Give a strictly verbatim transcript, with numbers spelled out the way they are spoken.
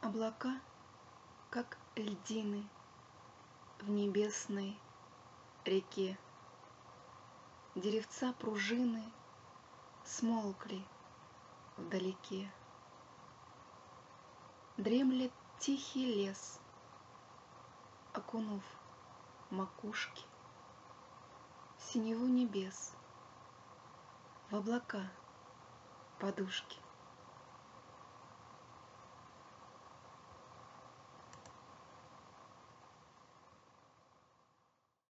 Облака, как льдины в небесной реке, Деревца пружины смолкли вдалеке. Дремлет тихий лес, окунув макушки в синеву небес, в облака подушки.